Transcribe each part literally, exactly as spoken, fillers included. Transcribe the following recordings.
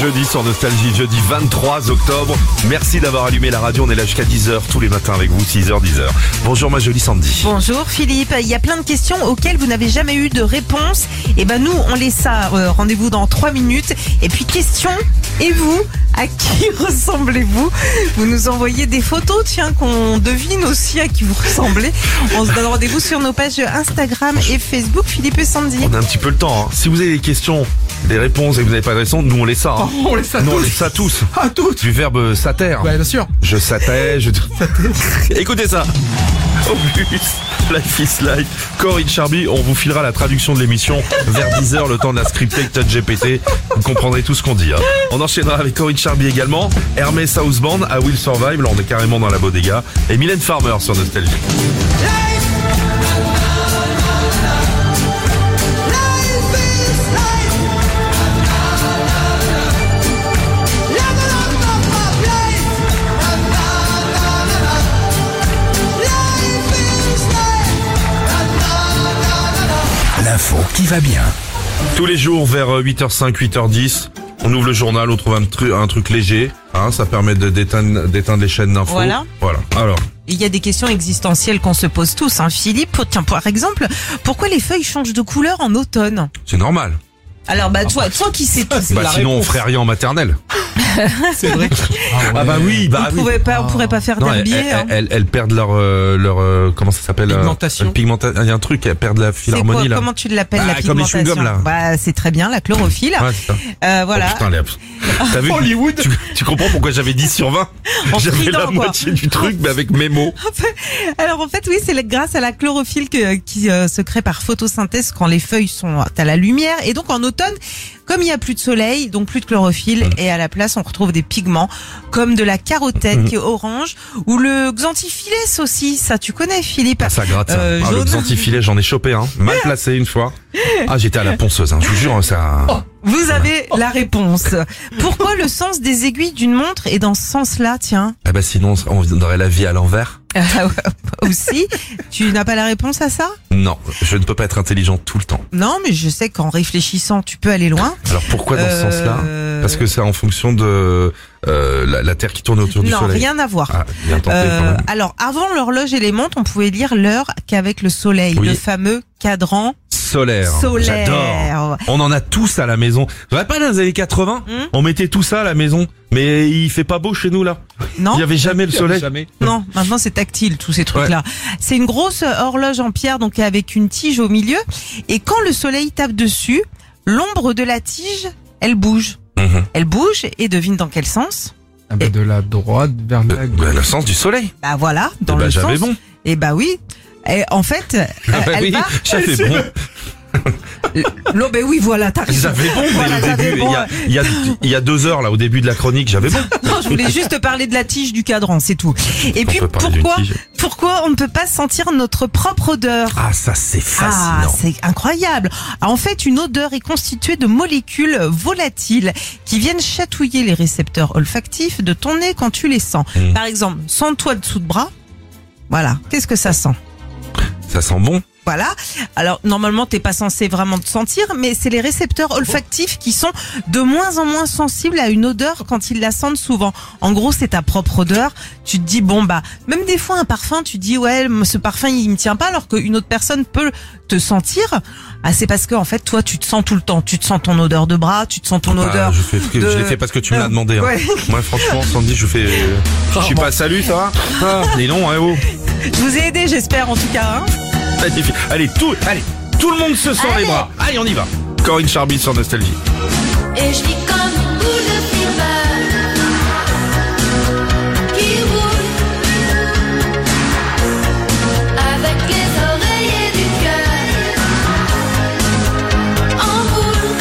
jeudi sur Nostalgie, jeudi vingt-trois octobre. Merci d'avoir allumé la radio, on est là jusqu'à dix heures tous les matins avec vous, six heures, dix heures. Bonjour ma jolie Sandy. Bonjour Philippe, il y a plein de questions auxquelles vous n'avez jamais eu de réponse. Et ben nous, on laisse ça, euh, rendez-vous dans trois minutes. Et puis question, et vous, à qui ressemblez-vous? Vous nous envoyez des photos, tiens, qu'on devine aussi à qui vous ressemblez. On se donne rendez-vous sur nos pages Instagram et Facebook, Philippe et Sandy. On a un petit peu le temps, hein. Si vous avez des questions, des réponses et que vous n'avez pas de réponse, nous on les ça. Hein. Oh, on laisse ça nous tous. on laisse ça tous. Ah, toutes. Du verbe sater. Ouais, bien sûr. Je satais, je... Écoutez ça. Au plus, Life is Life. Corinne Charby, on vous filera la traduction de l'émission vers dix heures, le temps de la scripter avec ChatGPT. Vous comprendrez tout ce qu'on dit. Hein. On enchaînera avec Corinne Charby également. Hermès Houseband, I Will Survive. Là, on est carrément dans la bodega. Et Mylène Farmer sur Nostalgie. L'info qui va bien. Tous les jours vers huit heures cinq, huit heures dix, on ouvre le journal, on trouve un, tru- un truc léger. Hein, ça permet de d'éteindre, d'éteindre les chaînes d'infos. Voilà. Voilà. Alors. Il y a des questions existentielles qu'on se pose tous, hein. Philippe, tiens, par exemple, pourquoi les feuilles changent de couleur en automne? C'est normal. Alors, bah, toi, toi qui sais tout. Bah sinon on ferait rien en maternelle. C'est vrai. Ah bah oui, bah on oui. pourrait pas, on pourrait pas faire Non, elles, d'herbier. elles, hein. elles, elles perdent leur euh, leur euh, comment ça s'appelle euh, Pigmentation. pigmentation. Il y a un truc, elles perdent la C'est quoi, philharmonie là. comment tu l'appelles, Ah, la comme les pigmentation? chewing-gums, là. Bah, c'est très bien, la chlorophylle. Ouais, c'est ça. Euh, voilà. Oh, putain, les... T'as vu Hollywood. tu, tu comprends pourquoi j'avais dix sur vingt? En J'avais fridant, la quoi. moitié du truc mais avec mes mots. Alors en fait oui, c'est grâce à la chlorophylle que, qui euh, se crée par photosynthèse quand les feuilles sont à la lumière. Et donc en automne, comme il y a plus de soleil, donc plus de chlorophylle, et à la place on retrouve des pigments comme de la carotène Mmh. qui est orange, ou le xanthiphyllès aussi. Ça tu connais Philippe? Ah, ça gratte. Ça. Euh, Ah, le jaune. xanthiphyllès, j'en ai chopé un, mal placé une fois. Ah j'étais à la ponceuse, hein. Je vous jure ça. Vous avez la réponse. Pourquoi le sens des aiguilles d'une montre est dans ce sens-là, tiens? Ah bah sinon on aurait la vie à l'envers. Ah ouais, aussi. Tu n'as pas la réponse à ça? Non, je ne peux pas être intelligent tout le temps. Non, mais je sais qu'en réfléchissant, tu peux aller loin. Alors pourquoi dans ce Euh, sens-là? Parce que c'est en fonction de euh, la, la Terre qui tourne autour du Non, Soleil. rien à voir. Ah, bien tenté Euh, quand même. alors, avant l'horloge et les montres, on pouvait lire l'heure qu'avec le soleil, Oui. le fameux cadran Solaire. solaire. J'adore. On en a tous à la maison. Vous vous rappelez pas dans les années quatre-vingts? Hmm On mettait tout ça à la maison. Mais il fait pas beau chez nous là. Non, Il y avait jamais le soleil. Jamais. non, maintenant c'est tactile tous ces trucs-là. C'est une grosse horloge en pierre, donc avec une tige au milieu. Et quand le soleil tape dessus, l'ombre de la tige, elle bouge. Mhm. Elle bouge et devine dans quel sens? Ah bah de la droite vers la Euh, gauche. bah, le sens du soleil. Bah voilà, dans Eh bah, le j'avais sens. bon. Et bah oui. Et en fait, euh, Ah bah elle oui, va. j'avais bon. Non, ben oui, voilà, t'as raison. J'avais bon dès Voilà, le t'avais début. bon. Il y a, il y a, il y a deux heures là au début de la chronique, j'avais bon. Non, je voulais juste te parler de la tige du cadran, c'est tout. Et On puis peut parler d'une pourquoi, tige. pourquoi on ne peut pas sentir notre propre odeur? Ah ça c'est Ah, fascinant. c'est incroyable. Ah, en fait, une odeur est constituée de molécules volatiles qui viennent chatouiller les récepteurs olfactifs de ton nez quand tu les sens. Mmh. Par exemple, sens-toi dessous de bras. Voilà. Qu'est-ce que ça sent? Ça sent bon. Voilà. Alors, normalement, t'es pas censé vraiment te sentir, mais c'est les récepteurs olfactifs qui sont de moins en moins sensibles à une odeur quand ils la sentent souvent. En gros, c'est ta propre odeur. Tu te dis, bon, bah, même des fois, un parfum, tu dis, ouais, ce parfum, il me tient pas, alors qu'une autre personne peut te sentir. Ah, c'est parce que, en fait, toi, tu te sens tout le temps. Tu te sens ton odeur de bras, tu te sens ton Ah, odeur. je, fais, je de- l'ai fait parce que tu me l'as demandé. Hein. Ouais. Moi franchement Sandy je fais euh, je suis pas salut ça va ah, les longs hein oh. Je vous ai aidé, j'espère, en tout cas, hein. Magnifique. Allez tout allez tout le monde se sent Allez. les bras. Allez on y va. Corinne Charby sur Nostalgie. Et je vis comme une boule de fumeur qui roule avec les oreillers du cœur en boule.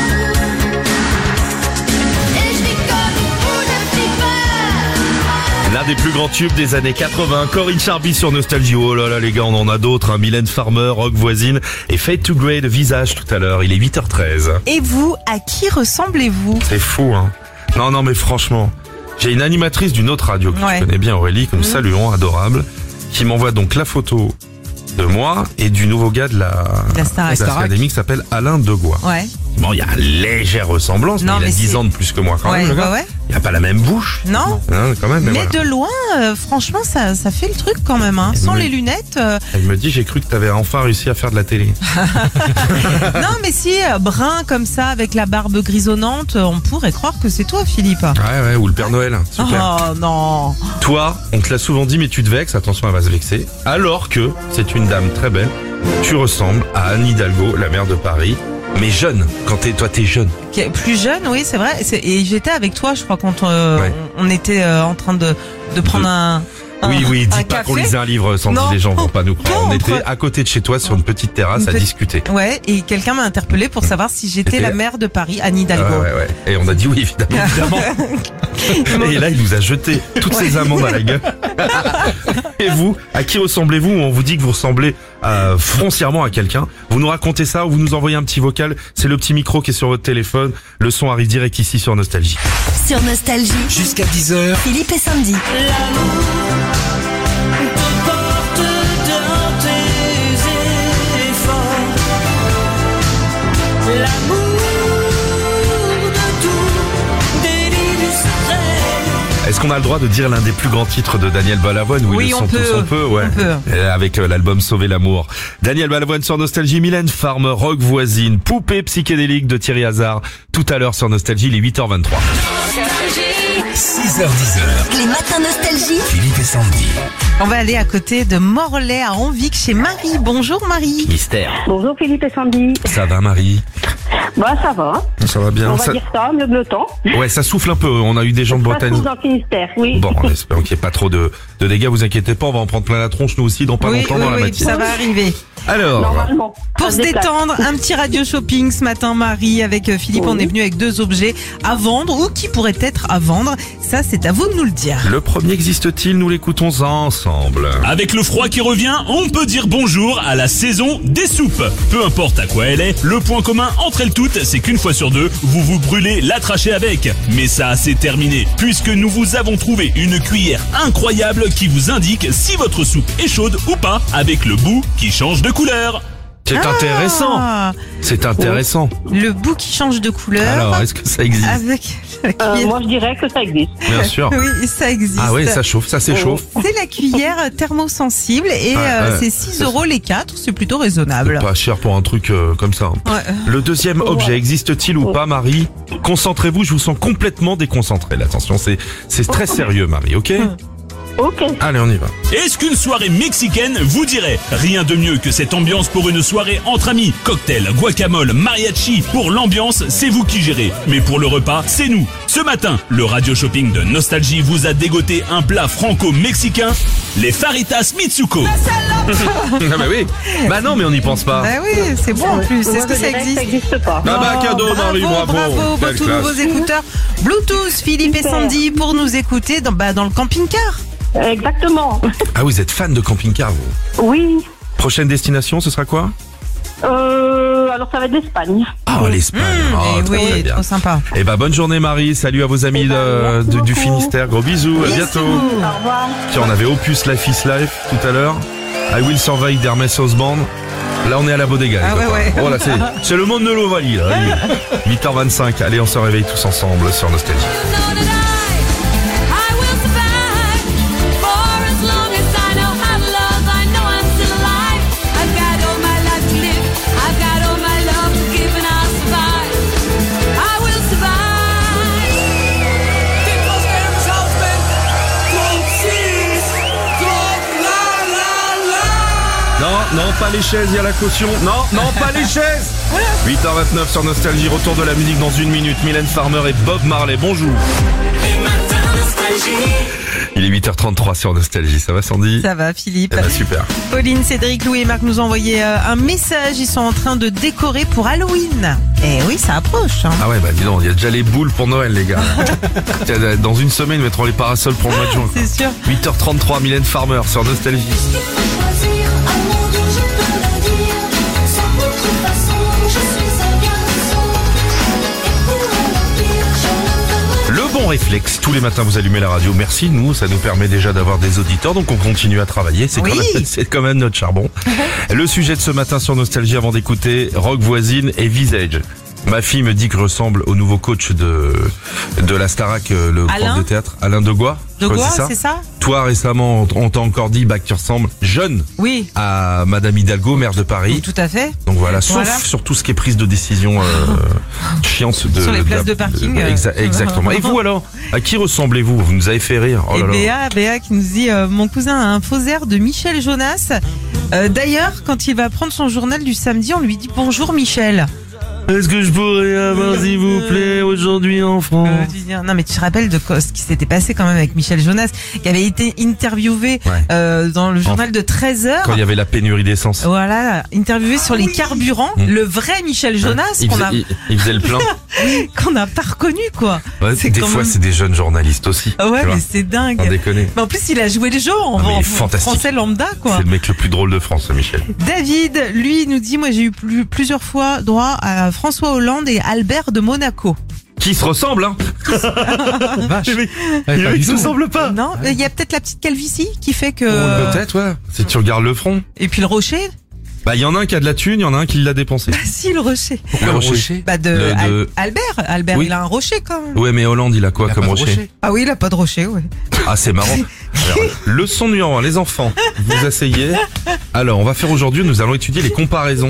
Et je vis comme une boule de fumeur. L'un des plus grands tubes des années quatre-vingts, Corinne Charby sur Nostalgie. Oh là là les gars, on en a d'autres, hein. Mylène Farmer, Rock Voisine et Fade to Grey de Visage tout à l'heure. Il est huit heures treize. Et vous, à qui ressemblez-vous? C'est fou hein. Non non mais franchement, j'ai une animatrice d'une autre radio que Ouais. tu connais bien Aurélie, que nous saluons, adorable, qui m'envoie donc la photo de moi et du nouveau gars de la, La Starac. de la Académie qui s'appelle Alain Degois. Ouais. Bon, il y a une légère ressemblance, Non, mais il mais a dix c'est- ans de plus que moi quand Ouais, même. le gars. ouais, ouais. Il a pas la même bouche. Non. Hein, quand même, mais, Mais voilà. de loin, euh, franchement, ça, ça fait le truc quand même. Hein. Sans Oui. les lunettes. euh, Elle me dit, j'ai cru que t'avais enfin réussi à faire de la télé. non, mais si, euh, brun comme ça, avec la barbe grisonnante, euh, on pourrait croire que c'est toi, Philippe. Ouais, ouais, ou le Père Noël. Super. Oh non. Toi, on te l'a souvent dit, mais tu te vexes, attention, elle va se vexer. Alors que c'est une dame très belle. Tu ressembles à Anne Hidalgo, la maire de Paris, mais jeune. Quand t'es, toi, t'es jeune. Qui est plus jeune, oui, c'est vrai. C'est- Et j'étais avec toi, je crois, quand euh, Ouais. on on était euh, en train de, de prendre De- un, un. Oui, oui, dis un pas qu'on café. lisait un livre sans Non. les gens vont pas nous croire. Non, On on était pre- à côté de chez toi sur une petite terrasse Une à petite- discuter. Ouais, et quelqu'un m'a interpellé pour savoir si j'étais C'était- la maire de Paris, Anne Ouais, Hidalgo. ouais, ouais. Et on a dit oui, évidemment. évidemment. Et là, il nous a jeté toutes ces amendes à la gueule. Et vous, à qui ressemblez-vous? On vous dit que vous ressemblez euh, foncièrement à quelqu'un. Vous nous racontez ça ou vous nous envoyez un petit vocal. C'est le petit micro qui est sur votre téléphone. Le son arrive direct ici sur Nostalgie. Sur Nostalgie, Jusqu'à dix heures, Philippe et Sandy. Est-ce qu'on a le droit de dire l'un des plus grands titres de Daniel Balavoine? Oui, ils le on sont peut. tous, on peut, ouais. On peut. Et avec euh, l'album Sauver l'amour. Daniel Balavoine sur Nostalgie, Mylène Farmer, Rock Voisine, Poupée psychédélique de Thierry Hazard. Tout à l'heure sur Nostalgie, il est huit heures vingt-trois. six heures dix heures, Les matins Nostalgie. Philippe et Sandy. On va aller à côté de Morlaix à Anvic chez Marie. Bonjour Marie. Mystère. Bonjour Philippe et Sandy. Ça va Marie? Bah ça va, Ça va bien. on va Ça- dire ça, mieux que le temps. Ouais, ça souffle un peu. On a eu des gens de Pas Bretagne. tous dans le Finistère, oui. Bon, en espérant qu'il n'y ait pas trop de, de dégâts, vous inquiétez pas, on va en prendre plein la tronche nous aussi dans pas oui, longtemps oui, dans la oui, matinée. ça va arriver. Alors, Normalement. Pour ça se déplace. détendre, un petit radio shopping ce matin, Marie. Avec euh, Philippe, Oui. on est venu avec deux objets à vendre ou qui pourraient être à vendre. Ça, c'est à vous de nous le dire. le premier existe-t-il? Nous l'écoutons ensemble. Avec le froid qui revient, on peut dire bonjour à la saison des soupes. Peu importe à quoi elle est, le point commun entre elles toutes, c'est qu'une fois sur deux, vous vous brûlez la trachée avec. Mais ça, c'est terminé, puisque nous vous avons trouvé une cuillère incroyable qui vous indique si votre soupe est chaude ou pas, avec le bout qui change de couleur. C'est intéressant. Ah, C'est intéressant. le bout qui change de couleur. Alors, est-ce que ça existe? Avec la Euh, cuillère. moi je dirais que ça existe. Bien sûr. Oui, ça existe. Ah oui, ça chauffe, ça s'échauffe. C'est la cuillère thermosensible et Ouais, euh, ouais. c'est six euros les quatre. C'est plutôt raisonnable. Pas cher pour un truc euh, comme ça. Ouais. Le deuxième objet existe-t-il ou pas, Marie? Concentrez-vous, je vous sens complètement déconcentré. Là, attention, c'est c'est très sérieux, Marie, ok? Ok. Allez, on y va. Est-ce qu'une soirée mexicaine vous dirait? Rien de mieux que cette ambiance pour une soirée entre amis. Cocktail, guacamole, mariachi. Pour l'ambiance, c'est vous qui gérez. Mais pour le repas, c'est nous. Ce matin, le radio shopping de Nostalgie vous a dégoté un plat franco-mexicain, les Faritas Mitsuko. Ah bah oui. Bah non, mais on n'y pense pas. Bah oui, c'est bon en plus. Moi, Est-ce que je ça dirais existe? Ça existe pas. Ah bah cadeau, Marie, bravo. bravo, Quelle tous classe. nouveaux écouteurs Bluetooth, Philippe et Super. Sandy pour nous écouter dans, bah, dans le camping-car. Exactement. Ah, vous êtes fan de camping-car, vous? Oui. Prochaine destination, ce sera quoi? Euh, alors ça va être l'Espagne. Ah, l'Espagne. Mmh, Oh, et très, oui, très bien. trop sympa. Eh bah, bonne journée, Marie. Salut à vos amis Eh ben, de- merci de- du beaucoup. Finistère. Gros bisous. À bientôt. Au revoir. Tiens, on avait Opus Life is Life tout à l'heure. I Will Survive d'Hermès Osband. Là, on est à la bodega. les Ah ouais, copains. ouais. Oh là, c'est, c'est le monde de l'Ovalie, là. huit heures vingt-cinq. Allez, on se réveille tous ensemble sur Nostalgie. Non, non, pas les chaises, il y a la caution. Non, non, pas les chaises. huit heures vingt-neuf sur Nostalgie. Retour de la musique dans une minute. Mylène Farmer et Bob Marley. Bonjour. Il est huit heures trente-trois sur Nostalgie. Ça va, Sandy? Ça va, Philippe. Eh ben, super. Pauline, Cédric, Louis et Marc nous ont envoyé euh, un message. Ils sont en train de décorer pour Halloween. Eh oui, ça approche. Hein. Ah ouais, bah dis donc, il y a déjà les boules pour Noël, les gars. Tiens, dans une semaine, ils mettront les parasols pour le mois de juin. C'est sûr. huit heures trente-trois, Mylène Farmer sur Nostalgie. Le bon réflexe. Tous les matins, vous allumez la radio. Merci, nous, ça nous permet déjà d'avoir des auditeurs, donc on continue à travailler. C'est Oui. quand même, c'est quand même notre charbon. Le sujet de ce matin sur Nostalgie, avant d'écouter Rock Voisine et Visage. Ma fille me dit que je ressemble au nouveau coach de de la Starac, le Alain prof de théâtre, Alain Degois. De Je crois quoi, que c'est ça? Toi, récemment, on t'a encore dit bah, que tu ressembles jeune Oui, à Madame Hidalgo, maire de Paris. tout à fait. Donc voilà, sauf Voilà. sur tout ce qui est prise de décision euh, chiante de, Sur les places la- de parking, euh. exa- exactement. Et vous alors, à qui ressemblez-vous? Vous nous avez fait rire. Oh Et là là. Béa, Béa qui nous dit euh, mon cousin a un faux air de Michel Jonas. Euh, D'ailleurs, quand il va prendre son journal du samedi, on lui dit bonjour Michel. Est-ce que je pourrais avoir, s'il vous plaît, aujourd'hui en Euh, France? tu dis, non mais tu te rappelles de quoi- ce qui s'était passé quand même avec Michel Jonas, qui avait été interviewé Ouais. euh, dans le journal de treize heures. Quand il y avait la pénurie d'essence. Voilà, interviewé sur les carburants, Mmh. le vrai Michel Jonas il, qu'on faisait, a il, il faisait le plein. qu'on n'a pas reconnu quoi. Ouais, C'est des quand fois, même- c'est des jeunes journalistes aussi. Ah ouais, tu vois. mais c'est dingue. Sans déconner. Mais en plus, il a joué le jeu en, Ah, mais en fantastique. français lambda quoi. C'est le mec le plus drôle de France, ce Michel. David, lui, nous dit, moi j'ai eu plus- plusieurs fois droit à François Hollande et Albert de Monaco. Qui se ressemble, hein? Vache. Les mecs, Ouais, les pas mecs du se tout. ressemblent pas. Non, il y a peut-être la petite calvitie qui fait que... Peut-être, ouais. Si tu regardes le front. Et puis le rocher. Bah, il y en a un qui a de la thune, il y en a un qui l'a dépensé. Bah si, le rocher. Le rocher. Bah de, Le- Al- de- Albert. Albert, Oui. il a un rocher quand même. Ouais, mais Hollande, il a quoi Il a comme pas de rocher, rocher. Ah oui, il a pas de rocher, ouais. Ah, c'est marrant. Alors, leçon numéro un, les enfants, vous asseyez. Alors, on va faire aujourd'hui, nous allons étudier les comparaisons.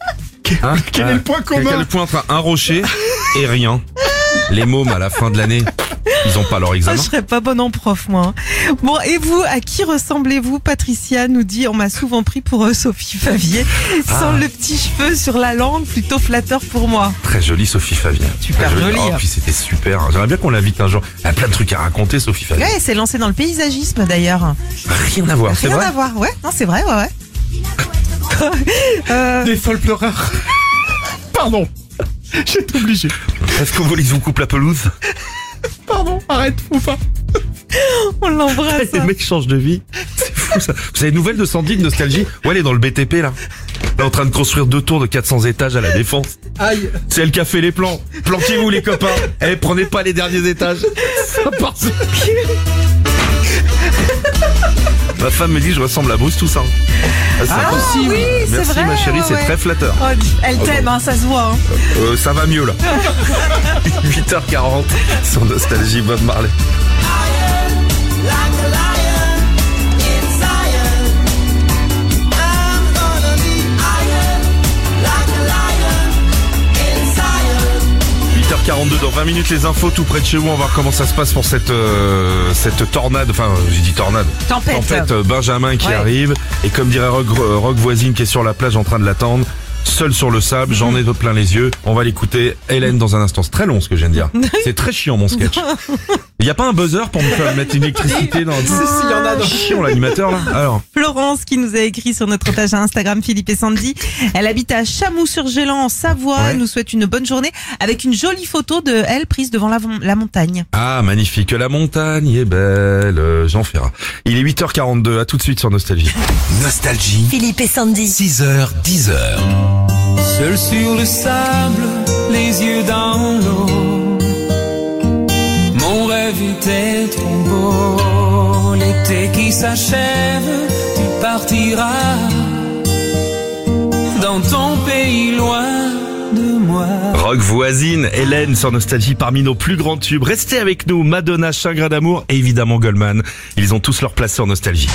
Hein Quel est le point commun? Quel est le point entre un rocher et rien? Les mômes, à la fin de l'année, ils ont pas leur Ah, examen. je serais pas bonne en prof, moi. Bon, et vous, à qui ressemblez-vous? Patricia nous dit, on m'a souvent pris pour euh, Sophie Favier, sans Ah. le petit cheveu sur la langue, plutôt flatteur pour moi. Très jolie Sophie Favier. Super Très jolie, Oh, hein. puis c'était super. J'aimerais bien qu'on l'invite un jour. Elle a plein de trucs à raconter, Sophie Favier. Ouais, elle s'est lancée dans le paysagisme d'ailleurs. Rien à voir, c'est Rien vrai. à voir, ouais. Non, c'est vrai, ouais, ouais. euh, Des folles pleureurs. Pardon. J'étais obligé. Est-ce qu'on voulait que je vous coupe la pelouse? Pardon, arrête, faut pas. on l'embrasse. Les mecs changent de vie. C'est fou ça. Vous avez une nouvelle de Sandy de Nostalgie? Ouais, elle est dans le B T P là. Elle est en train de construire deux tours de quatre cents étages à la Défense. Aïe. C'est elle qui a fait les plans. Planquez-vous les copains. Eh, prenez pas les derniers étages. Ça part sur- Ma femme me dit que je ressemble à Bruce Toussaint. Ah, c'est Ah impossible. oui, c'est Merci vrai, ma chérie, ouais, c'est ouais. très flatteur. Oh, elle t'aime, hein, ça se voit. Hein. Euh, ça va mieux là. huit heures quarante sur Nostalgie, Bob Marley. huit heures quarante-deux, dans vingt minutes les infos tout près de chez vous. On va voir comment ça se passe pour cette euh, cette tornade, enfin j'ai dit tornade. Tempête. Tempête, euh, Benjamin qui Ouais. arrive. Et comme dirait Rock, euh, Rock Voisine qui est sur la plage en train de l'attendre, seul sur le sable, j'en ai plein les yeux. On va l'écouter. Hélène dans un instant. C'est très long ce que je viens de dire. C'est très chiant mon sketch. Il y a pas un buzzer pour me faire mettre une électricité dans... Si, si, y en a dans- Chiant l'animateur là. Alors, Florence qui nous a écrit sur notre page Instagram Philippe et Sandy. Elle habite à Chamoux-sur-Gélant en Savoie. Ouais. Elle nous souhaite une bonne journée avec une jolie photo de elle prise devant la, la montagne. ah magnifique, la montagne est belle, euh, Jean Ferrat. Il est huit heures quarante-deux, à tout de suite sur Nostalgie. Nostalgie, Philippe et Sandy. six heures, dix heures. Seul sur le sable, les yeux dans l'eau. Mon rêve était trop beau. L'été qui s'achève, tu partiras dans ton pays loin de moi. Rock Voisine, Hélène sur Nostalgie parmi nos plus grands tubes. Restez avec nous, Madonna, Chagrin d'amour et évidemment Goldman. Ils ont tous leur place sur Nostalgie.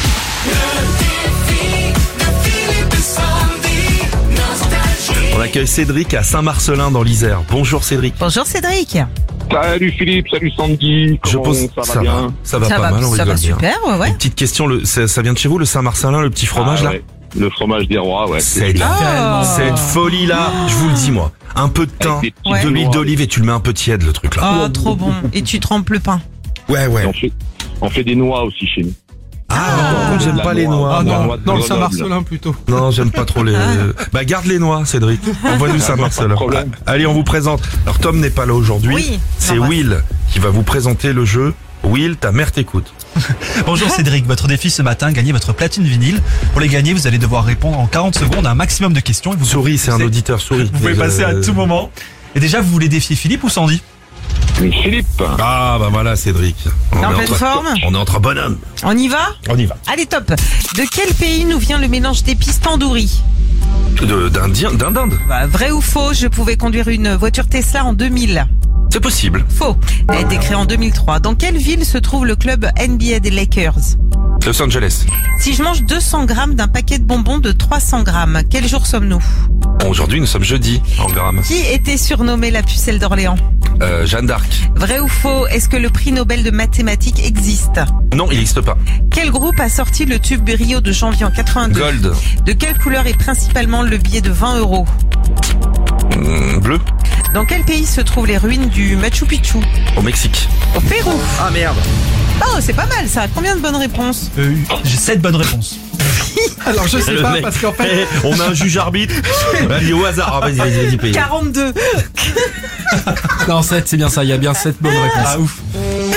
On accueille Cédric à Saint-Marcelin dans l'Isère. Bonjour Cédric. Bonjour Cédric. Salut Philippe, salut Sandy. Je Comment pose, ça va bien? ça va ça pas va, mal, on ça rigole va bien. super, ouais, ouais. Une petite question, le, ça, ça vient de chez vous le Saint-Marcelin, le petit fromage Ah là? ouais, le fromage des rois, ouais. C'est celui-là. Oh. cette folie là, je vous le dis moi. Un peu de thym, Avec des petites Ouais. de l'huile noix. d'olive et tu le mets un peu tiède le truc là. Oh, trop bon. Et tu trempes le pain. Ouais ouais. Et On fait, on fait des noix aussi chez nous. Ah, par contre, j'aime La pas les noix. noix. Ah moi. non, noix de non, le Grenoble. Saint-Marcelin plutôt. Non, j'aime pas trop les... Bah garde les noix, Cédric. Envoie-nous ça, Marcel. Pas de problème. Allez, on vous présente. Alors Tom n'est pas là aujourd'hui. Oui, C'est non, Will qui va vous présenter le jeu. Will, ta mère t'écoute. Bonjour Cédric, votre défi ce matin, gagner votre platine vinyle. Pour les gagner, vous allez devoir répondre en quarante secondes à un maximum de questions. Et vous Souris, c'est un vous- auditeur souris. Vous pouvez Mais, passer à euh, tout moment. Et déjà, vous voulez défier Philippe ou Sandy? Philippe. Ah bah voilà Cédric. On T'es en est pleine entre- forme On est entre bonhommes. On y va? On y va. Allez, top. De quel pays nous vient le mélange d'épices tandoori? De- D'Indien, d'un d'Inde. Bah, vrai ou faux, je pouvais conduire une voiture Tesla en deux mille. C'est possible. Faux. Elle a été créée en deux mille trois. Dans quelle ville se trouve le club N B A des Lakers? Los Angeles. Si je mange deux cents grammes d'un paquet de bonbons de trois cents grammes, quel jour sommes-nous? Bon, aujourd'hui nous sommes jeudi en grammes. Qui était surnommée la pucelle d'Orléans? Euh, Jeanne d'Arc. Vrai ou faux, est-ce que le prix Nobel de mathématiques existe? Non, il n'existe pas. Quel groupe a sorti le tube Rio de janvier en quatre-vingt-deux? Gold. De quelle couleur est principalement le billet de vingt euros? Hum, bleu. Dans quel pays se trouvent les ruines du Machu Picchu? Au Mexique. Au Pérou. Ah merde. Oh, c'est pas mal ça. Combien de bonnes réponses? Euh, J'ai sept bonnes réponses. Alors je sais Le pas mec. parce qu'en fait, Eh, on a un juge arbitre. Allez, au hasard. Ah, vas-y, vas-y, vas-y, paye. quarante-deux. non sept c'est bien ça, il y a bien sept bonnes réponses. Ah ouf.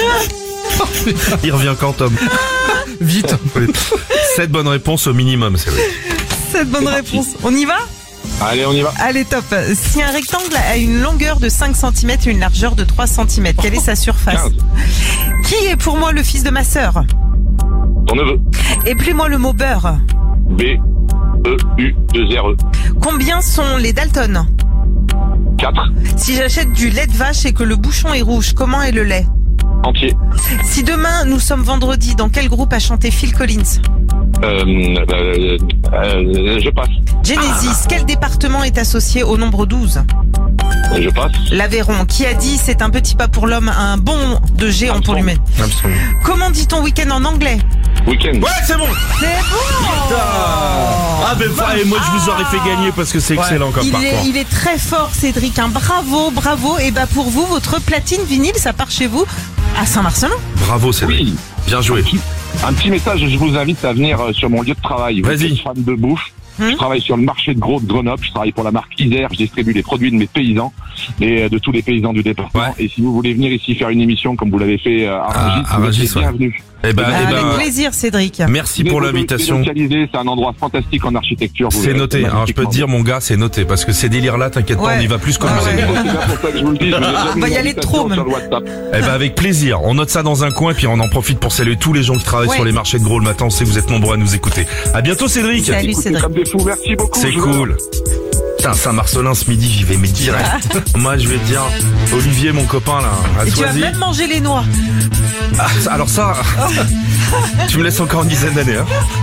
Il revient quand Tom? Vite. sept bonnes réponses au minimum, c'est vrai. Cette bonne réponse. On y va? Allez, on y va. Allez, top. Si un rectangle a une longueur de cinq centimètres et une largeur de trois centimètres, quelle est sa surface? quinze. Qui est pour moi le fils de ma sœur? Ton neveu. Épelez-moi le mot beurre. B. E. U. deux R. E. Combien sont les Dalton? quatre. Si j'achète du lait de vache et que le bouchon est rouge, comment est le lait? Entier. Si demain nous sommes vendredi, dans quel groupe a chanté Phil Collins? Euh, euh, euh, je passe. Genesis. Quel département est associé au nombre douze? Je passe. L'Aveyron. Qui a dit c'est un petit pas pour l'homme, un bond de géant pour l'humain? Absolument. Comment dit-on week-end en anglais? Week-end. Ouais, c'est bon. C'est bon. Ah ben et moi je vous aurais fait gagner parce que c'est excellent comme Il parcours. est, il est très fort, Cédric. Hein. Bravo, bravo. Et bah pour vous, votre platine vinyle, ça part chez vous à Saint-Marcelin. Bravo Cédric. Oui. Bien joué. Un petit message, je vous invite à venir euh, sur mon lieu de travail. Vous Vas-y. êtes fan de bouffe. Hum. Je travaille sur le marché de gros de Grenoble. Je travaille pour la marque Isère. Je distribue les produits de mes paysans et euh, de tous les paysans du département. Ouais. Et si vous voulez venir ici faire une émission comme vous l'avez fait euh, à Ah, Rungis, à vous Rungis, êtes ouais. bienvenue. Eh ben, Bah, eh ben, avec plaisir, Cédric. merci pour l'invitation. Délocalisé, c'est un endroit fantastique en architecture. vous C'est verrez, noté. Alors je peux te dire mon gars, c'est noté parce que ces délires là, t'inquiète pas, Ouais. on y va plus comme Ouais, vous ouais. avez dit. C'est pas pour ça que je vous le dis. je vous ai déjà On va mis y une aller de trop, invitation même. sur le WhatsApp. Eh ben avec plaisir. On note ça dans un coin puis on en profite pour saluer tous les gens qui travaillent Ouais. sur les marchés de gros le matin. On sait que vous êtes nombreux à nous écouter. À bientôt Cédric. Salut Écoutez Cédric. comme des fous. Merci beaucoup. C'est je vous aime. cool. Putain, Saint-Marcelin ce midi, j'y vais mais direct. Moi je vais te dire, Olivier mon copain là, à Et tu vas Soisy. même manger les noix. Ah, ça- alors ça, tu me laisses encore une dizaine d'années. Hein.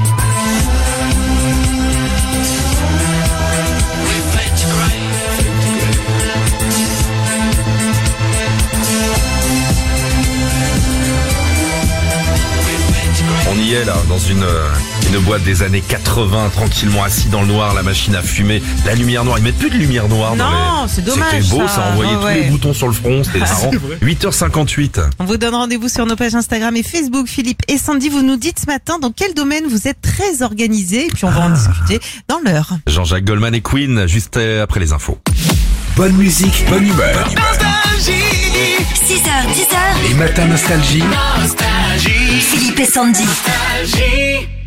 On y est là, dans une, euh, une boîte des années quatre-vingts, tranquillement assis dans le noir, la machine à fumer, la lumière noire. Ils mettent plus de lumière noire dans Non, les... c'est dommage, C'était beau, ça, ça. envoyait Ouais, tous ouais. les boutons sur le front, c'était marrant. huit heures cinquante-huit. On vous donne rendez-vous sur nos pages Instagram et Facebook. Philippe et Sandy, vous nous dites ce matin dans quel domaine vous êtes très organisés. Et puis on va en discuter dans l'heure. Jean-Jacques Goldman et Queen, juste après les infos. Bonne musique, bonne humeur. six heures, dix heures. Les matins nostalgie. Philippe et Sandy.